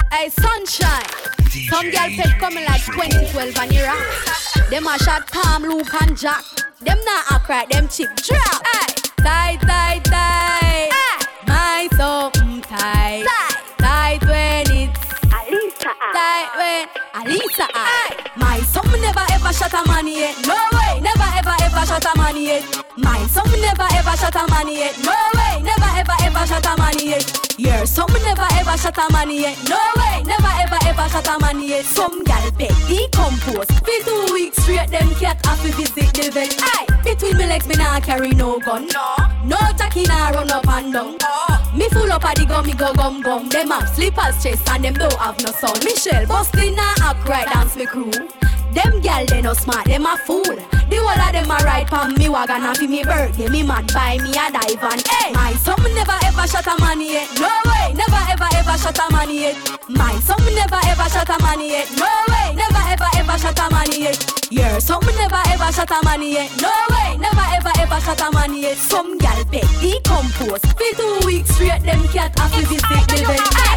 Hey, sunshine. Some girl pet coming like 2012 and you rock. Them a shot Palm, Luke and Jack. Them not act right, them chip drop. Hey, tight, tight, tight. Hey, my something tight. Tight when it's Alisa. Tight when Alisa. Hey, my something never ever shot a money yet. No way, never ever ever shot a money yet. My something never ever shot a money yet. No way, never ever ever shot a money yet. Your something never ever shot a money yet. No way, never ever ever shot a money yet. Some gal pet decompose. For 2 weeks straight, them cat have to visit the vet. Aye, between me legs, me nah carry no gun. No jockey nah run up and down. Me full up of the gum, me go gum gum. Them have slippers chest and them don't have no sound. Michelle bustin' nah act right, dance me crew. Them gal they no smart, them a fool. The whole of them a ride pon me wagon and fi me birthday. Me mad buy me a dive and hey, my son never ever shot a money yet. No way, never ever ever shot a money yet. My son never ever shot a money yet. No way, never ever ever shot a money yet. Your son never ever shot a money yet. No way, never ever ever shot a money yet. Some gal pet decompose. For 2 weeks straight, them cat have to visit the vet.